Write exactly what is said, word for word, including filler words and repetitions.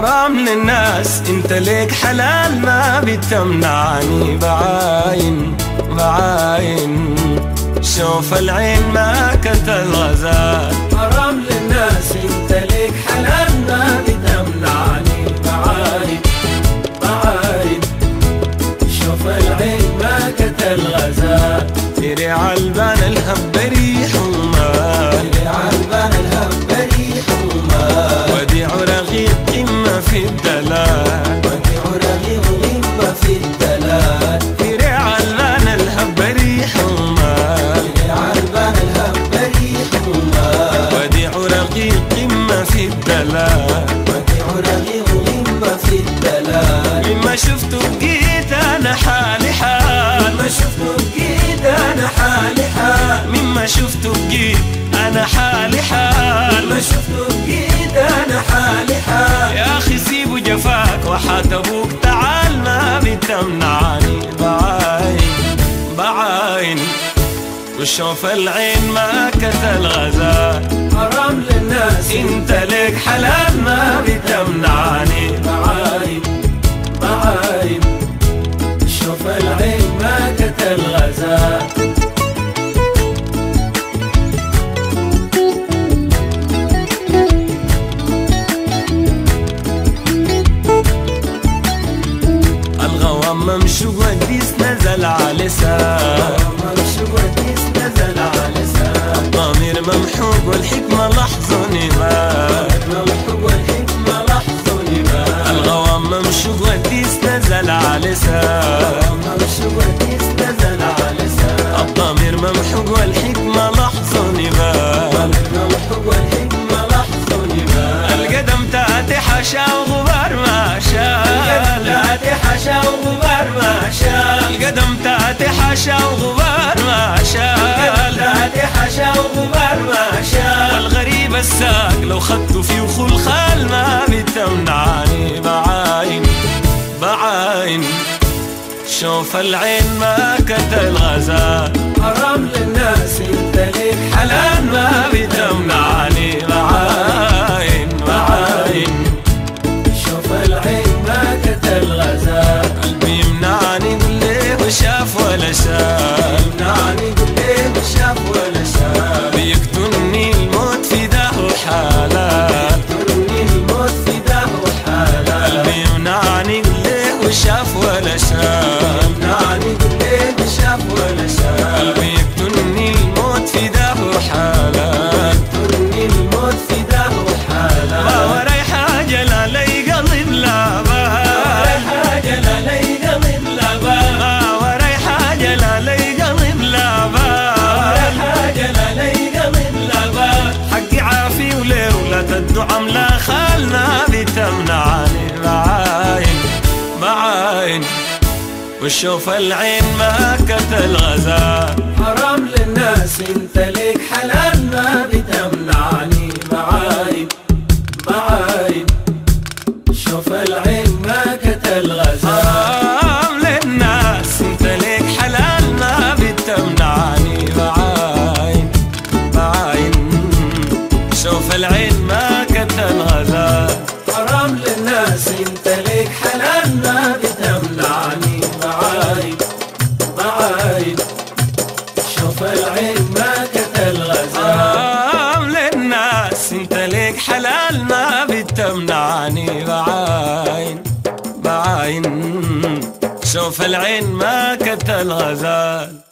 حرام للناس انت ليك حلال ما بتمنعني بعاين بعاين شوف العين ما كتل غزال. حرام للناس انت ليك حلال ما بتمنعني بعاين بعاين شوف العين ما كتل غزال. تري عالبان الهب ريح ومال تري عالبان الهب ريح ومال وديع رغيب قمة في الدلال وديع رغيب قمة في الدلال. تري عالبان الهب ريح ومال تري عالبان الهب ريح ومال وديع رغيب قمة في الدلال وديع رغيب قمة في الدلال. مما شفته بقيت انا حالي حال مما شفته بقيت انا حالي حال مما شفته بقيت انا حالي حال ما شفته بقيت انا حالي حال. يا اخي سيبوا جفاك وحات ابوك تعال ما بتمنعني بعاين بعاين وشوف العين ما كتل غزال. حرام للناس انت ليك حلال ما بتمنعني بعاين بعاين شوف العين ما كتل غزال. الغوام ممشوق والديس نزل على لسان ممشوق والديس نزل على لسان. الضمير ممحوق والحكمة لحظة نبال ممحوق والحكمة لحظة نبال. الغوام ممشوق والديس نزل على لسان ممشوق والديس نزل على لسان. الضمير ممحوق والحكمة لحظة نبال ممحوق والحكمة لحظة نبال. القدم تاتي حشا وغبار ما شال تاتي حشا وغبار ما شال. القدم تاتي حشا وغبار ما شال تاتي حشا وغبار ما شال. والغريب الساق لو خدته في وخل خال ما بتمنعني بعاين بعاين شوف العين ما كتل غزال. حرام للناس انت ليك حلال ما بتمنعني بعاين بعاين شوف العين ما كتل غزال. قلبي يمنعني يقول ليه وشاف ولا شاف يمنعني يقول ليه وشاف ولا شاف. بيقتلني الموت في دهو حالات بيقتلني الموت في دهو حالات. قلبي يمنعني يقول ليه وشاف ولا شاف يمنعني يقول ليه وشاف ولا شاف. قلبي يقتلني الموت في دهو حالات يقتلني الموت في دهو حالات. ما وراي حاجة لا لي قلب لا بال حاجة لا لي قلب لا بال ما وراي حاجة لا لي قلب لا بال حاجة لا لي قلب لا بال. حقي عافي وليه ولا تدو عملا خالنا بتمنعني بعاين بعاين وشوف العين ما كتل غزال. حرام للناس انت ليك حلال ما بتمنعني بعاين بعاين شوف العين ما كتل غزال. حرام للناس انت ليك حلال ما بتمنعني بعاين بعاين شوف العين ما كتل غزال. حرام للناس انت ليك حلال ما بتمنعني بعاين بعاين شوف العين ما كتل غزال. حرام للناس انت ليك حلال ما بتمنعني بعاين بعاين شوف العين ما كتل غزال.